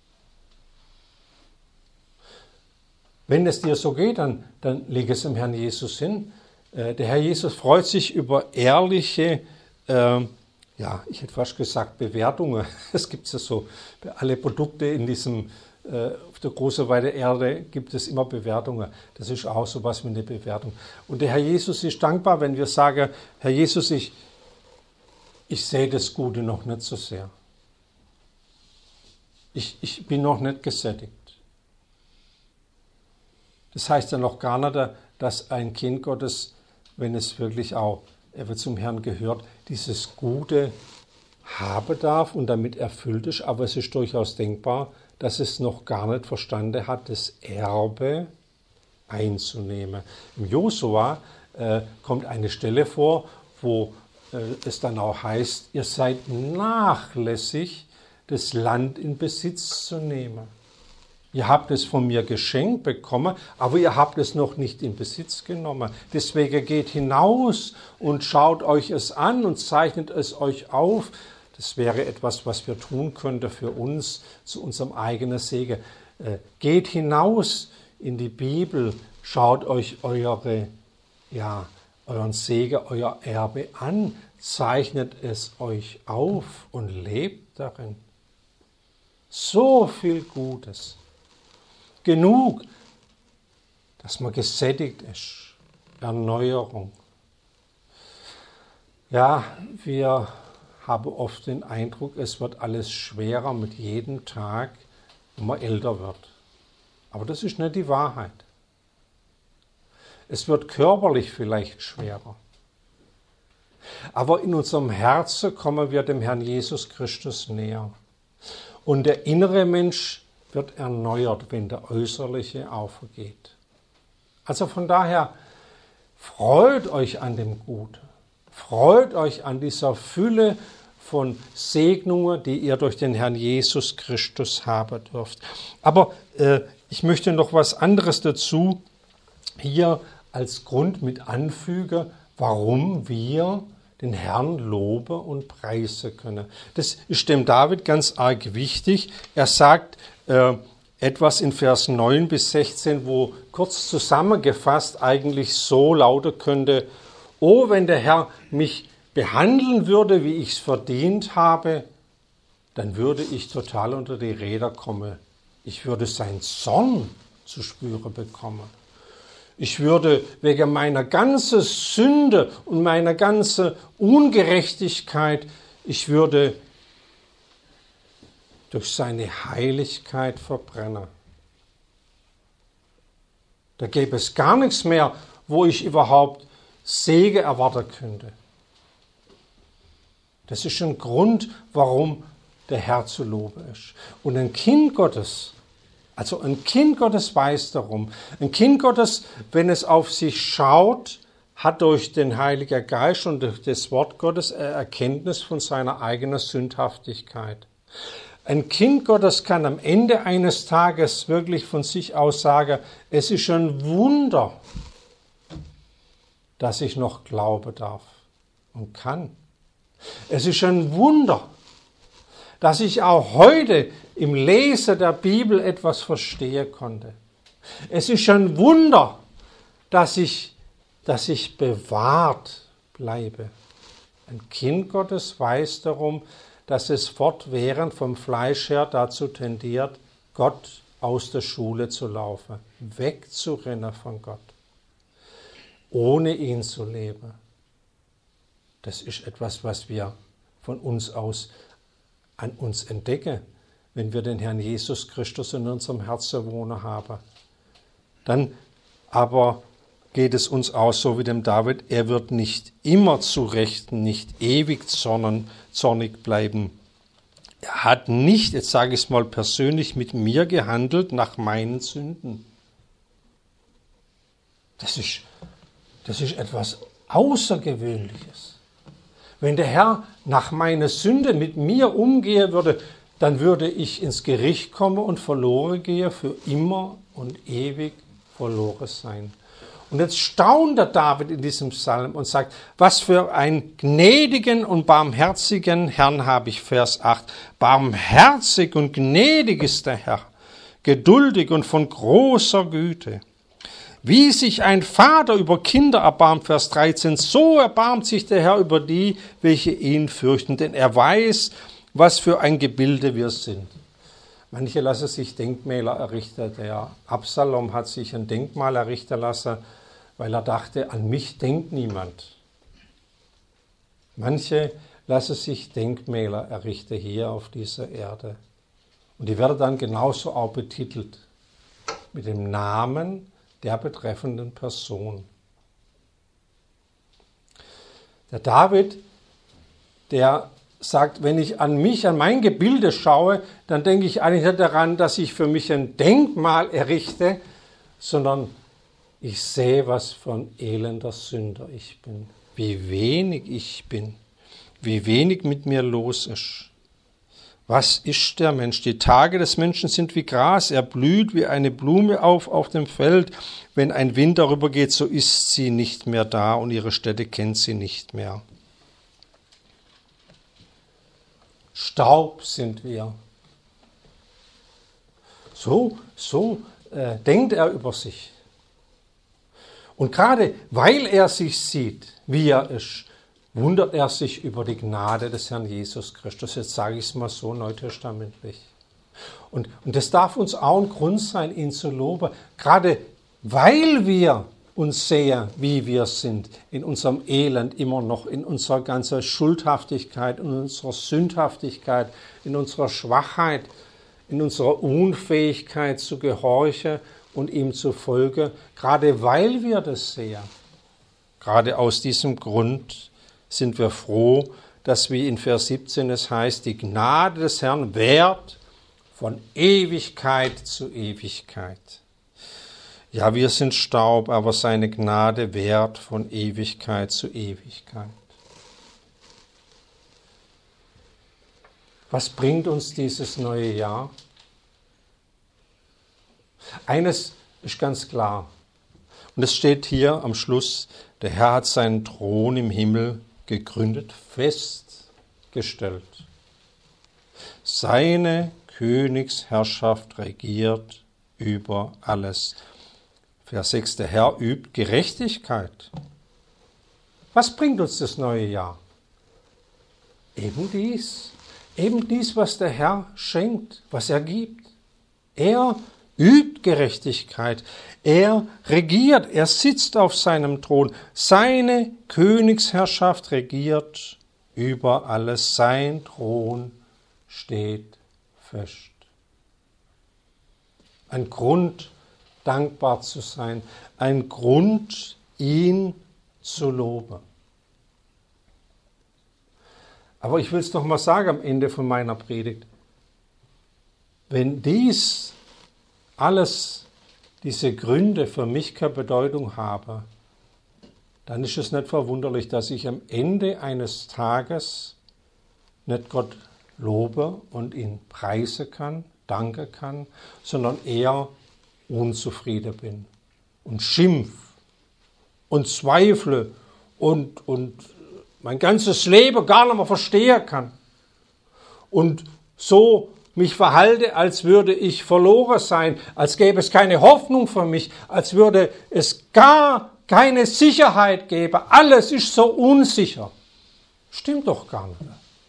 Wenn es dir so geht, dann, dann leg es dem Herrn Jesus hin. Äh, der Herr Jesus freut sich über ehrliche, äh, ja, ich hätte fast gesagt Bewertungen. Es gibt ja so, bei alle Produkte in diesem, äh, auf der großen weiten Erde gibt es immer Bewertungen. Das ist auch so was wie eine Bewertung. Und der Herr Jesus ist dankbar, wenn wir sagen, Herr Jesus, ich, ich sehe das Gute noch nicht so sehr. Ich, ich bin noch nicht gesättigt. Das heißt ja noch gar nicht, dass ein Kind Gottes, wenn es wirklich auch er zum Herrn gehört, dieses Gute haben darf und damit erfüllt ist. Aber es ist durchaus denkbar, dass es noch gar nicht verstanden hat, das Erbe einzunehmen. Im Josua äh, kommt eine Stelle vor, wo äh, es dann auch heißt, ihr seid nachlässig, das Land in Besitz zu nehmen. Ihr habt es von mir geschenkt bekommen, aber ihr habt es noch nicht in Besitz genommen. Deswegen geht hinaus und schaut euch es an und zeichnet es euch auf. Das wäre etwas, was wir tun könnten für uns, zu unserem eigenen Segen. Äh, geht hinaus in die Bibel, schaut euch eure, ja, euren Segen, euer Erbe an, zeichnet es euch auf und lebt darin. So viel Gutes. Genug, dass man gesättigt ist. Erneuerung. Ja, wir haben oft den Eindruck, es wird alles schwerer mit jedem Tag, wenn man älter wird. Aber das ist nicht die Wahrheit. Es wird körperlich vielleicht schwerer. Aber in unserem Herzen kommen wir dem Herrn Jesus Christus näher. Und der innere Mensch wird erneuert, wenn der äußerliche auch vergeht. Also von daher, freut euch an dem Guten. Freut euch an dieser Fülle von Segnungen, die ihr durch den Herrn Jesus Christus haben dürft. Aber äh, ich möchte noch was anderes dazu hier als Grund mit anfügen, warum wir den Herrn loben und preisen können. Das ist dem David ganz arg wichtig. Er sagt äh, etwas in Vers neun bis sechzehn, wo kurz zusammengefasst eigentlich so lauten könnte: Oh, wenn der Herr mich behandeln würde, wie ich es verdient habe, dann würde ich total unter die Räder kommen. Ich würde seinen Zorn zu spüren bekommen. Ich würde wegen meiner ganzen Sünde und meiner ganzen Ungerechtigkeit, ich würde durch seine Heiligkeit verbrennen. Da gäbe es gar nichts mehr, wo ich überhaupt Segen erwarten könnte. Das ist ein Grund, warum der Herr zu loben ist. Und ein Kind Gottes, also ein Kind Gottes weiß darum. Ein Kind Gottes, wenn es auf sich schaut, hat durch den Heiligen Geist und durch das Wort Gottes eine Erkenntnis von seiner eigenen Sündhaftigkeit. Ein Kind Gottes kann am Ende eines Tages wirklich von sich aus sagen, es ist ein Wunder, dass ich noch glauben darf und kann. Es ist ein Wunder, dass ich auch heute im Lesen der Bibel etwas verstehen konnte. Es ist ein Wunder, dass ich, dass ich bewahrt bleibe. Ein Kind Gottes weiß darum, dass es fortwährend vom Fleisch her dazu tendiert, Gott aus der Schule zu laufen, wegzurennen von Gott, ohne ihn zu leben. Das ist etwas, was wir von uns aus an uns entdecken, wenn wir den Herrn Jesus Christus in unserem Herzen wohnen haben. Dann aber geht es uns auch so wie dem David, er wird nicht immer zu Rechten, nicht ewig zornen, zornig bleiben. Er hat nicht, jetzt sage ich es mal persönlich, mit mir gehandelt nach meinen Sünden. Das ist, das ist etwas Außergewöhnliches. Wenn der Herr nach meiner Sünde mit mir umgehen würde, dann würde ich ins Gericht kommen und verloren gehen, für immer und ewig verloren sein. Und jetzt staunt der David in diesem Psalm und sagt, was für einen gnädigen und barmherzigen Herrn habe ich, Vers acht. Barmherzig und gnädig ist der Herr, geduldig und von großer Güte. Wie sich ein Vater über Kinder erbarmt, Vers dreizehn, so erbarmt sich der Herr über die, welche ihn fürchten, denn er weiß, was für ein Gebilde wir sind. Manche lassen sich Denkmäler errichten. Der Absalom hat sich ein Denkmal errichten lassen, weil er dachte, an mich denkt niemand. Manche lassen sich Denkmäler errichten hier auf dieser Erde. Und die werden dann genauso auch betitelt, mit dem Namen der betreffenden Person. Der David, der sagt, wenn ich an mich, an mein Gebilde schaue, dann denke ich eigentlich nicht daran, dass ich für mich ein Denkmal errichte, sondern ich sehe, was für ein elender Sünder ich bin, wie wenig ich bin, wie wenig mit mir los ist. Was ist der Mensch? Die Tage des Menschen sind wie Gras, er blüht wie eine Blume auf auf dem Feld. Wenn ein Wind darüber geht, so ist sie nicht mehr da und ihre Stätte kennt sie nicht mehr. Staub sind wir. So, so äh, denkt er über sich. Und gerade weil er sich sieht, wie er ist, wundert er sich über die Gnade des Herrn Jesus Christus. Jetzt sage ich es mal so neutestamentlich. Und, und das darf uns auch ein Grund sein, ihn zu loben. Gerade weil wir uns sehen, wie wir sind, in unserem Elend immer noch, in unserer ganzen Schuldhaftigkeit, in unserer Sündhaftigkeit, in unserer Schwachheit, in unserer Unfähigkeit zu gehorchen und ihm zu folgen. Gerade weil wir das sehen, gerade aus diesem Grund sind wir froh, dass wie in Vers siebzehn es heißt, die Gnade des Herrn währt von Ewigkeit zu Ewigkeit. Ja, wir sind Staub, aber seine Gnade währt von Ewigkeit zu Ewigkeit. Was bringt uns dieses neue Jahr? Eines ist ganz klar, und es steht hier am Schluss, der Herr hat seinen Thron im Himmel gegründet, festgestellt. Seine Königsherrschaft regiert über alles. Vers sechs, der Herr übt Gerechtigkeit. Was bringt uns das neue Jahr? Eben dies, eben dies, was der Herr schenkt, was er gibt. Er übt Gerechtigkeit, er regiert, er sitzt auf seinem Thron. Seine Königsherrschaft regiert über alles, sein Thron steht fest. Ein Grund, dankbar zu sein, ein Grund, ihn zu loben. Aber ich will es noch mal sagen am Ende von meiner Predigt. Wenn dies alles, diese Gründe für mich keine Bedeutung haben, dann ist es nicht verwunderlich, dass ich am Ende eines Tages nicht Gott lobe und ihn preisen kann, danken kann, sondern eher unzufrieden bin und schimpf und zweifle und, und mein ganzes Leben gar nicht mehr verstehen kann und so mich verhalte, als würde ich verloren sein, als gäbe es keine Hoffnung für mich, als würde es gar keine Sicherheit geben. Alles ist so unsicher. Stimmt doch gar nicht.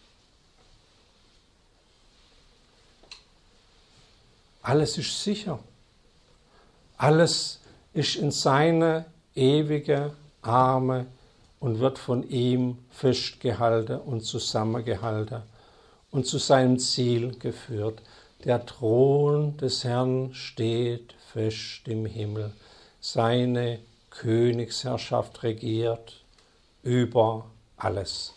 Alles ist sicher. Alles ist in seine ewige Arme und wird von ihm festgehalten und zusammengehalten und zu seinem Ziel geführt. Der Thron des Herrn steht fest im Himmel. Seine Königsherrschaft regiert über alles.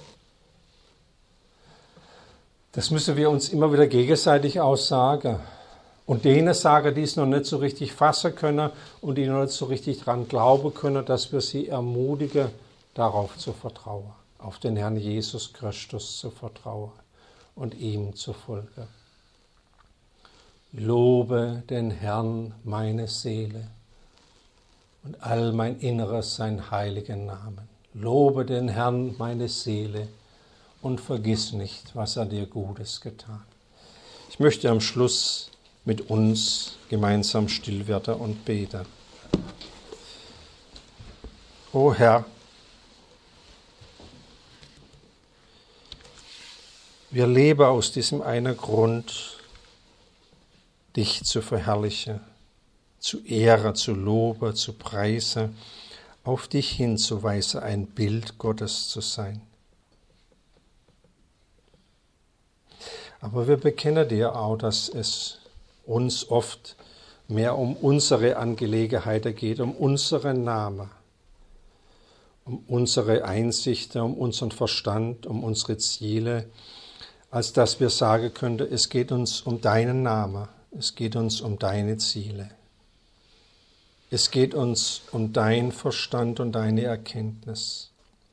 Das müssen wir uns immer wieder gegenseitig aussagen. Und denen sagen, die es noch nicht so richtig fassen können und die noch nicht so richtig daran glauben können, dass wir sie ermutigen, darauf zu vertrauen, auf den Herrn Jesus Christus zu vertrauen und ihm zu folgen. Lobe den Herrn, meine Seele, und all mein Inneres seinen heiligen Namen. Lobe den Herrn, meine Seele, und vergiss nicht, was er dir Gutes getan. Ich möchte am Schluss mit uns gemeinsam still werden und beten. O Herr, wir leben aus diesem einen Grund, dich zu verherrlichen, zu ehren, zu loben, zu preisen, auf dich hinzuweisen, ein Bild Gottes zu sein. Aber wir bekennen dir auch, dass es uns oft mehr um unsere Angelegenheiten geht, um unseren Namen, um unsere Einsichten, um unseren Verstand, um unsere Ziele, als dass wir sagen könnten, es geht uns um deinen Namen, es geht uns um deine Ziele. Es geht uns um deinen Verstand und deine Erkenntnis.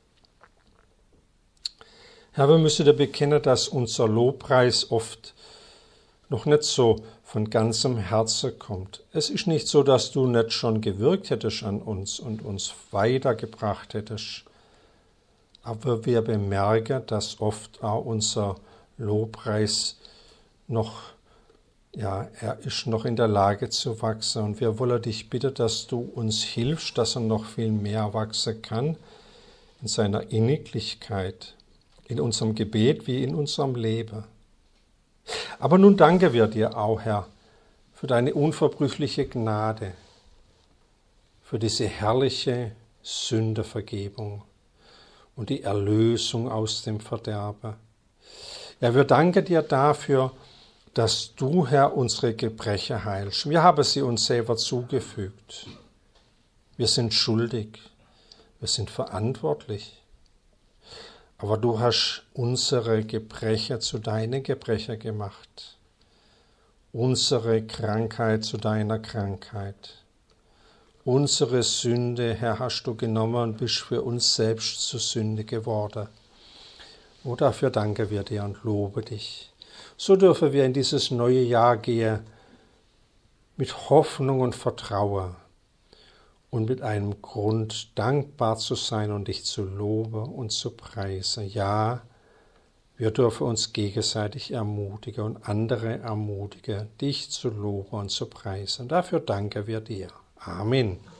Herr, wir müssen dir bekennen, dass unser Lobpreis oft noch nicht so von ganzem Herzen kommt. Es ist nicht so, dass du nicht schon gewirkt hättest an uns und uns weitergebracht hättest. Aber wir bemerken, dass oft auch unser Lobpreis noch, ja, er ist noch in der Lage zu wachsen. Und wir wollen dich bitten, dass du uns hilfst, dass er noch viel mehr wachsen kann in seiner Inniglichkeit, in unserem Gebet wie in unserem Leben. Aber nun danken wir dir auch, Herr, für deine unverbrüchliche Gnade, für diese herrliche Sündevergebung und die Erlösung aus dem Verderben. Ja, wir danken dir dafür, dass du, Herr, unsere Gebrechen heilst. Wir haben sie uns selber zugefügt. Wir sind schuldig, wir sind verantwortlich. Aber du hast unsere Gebrechen zu deinen Gebrechen gemacht, unsere Krankheit zu deiner Krankheit. Unsere Sünde, Herr, hast du genommen und bist für uns selbst zur Sünde geworden. Oh, dafür danken wir dir und lobe dich. So dürfen wir in dieses neue Jahr gehen mit Hoffnung und Vertrauen und mit einem Grund, dankbar zu sein und dich zu loben und zu preisen. Ja, wir dürfen uns gegenseitig ermutigen und andere ermutigen, dich zu loben und zu preisen. Dafür danken wir dir. Amen.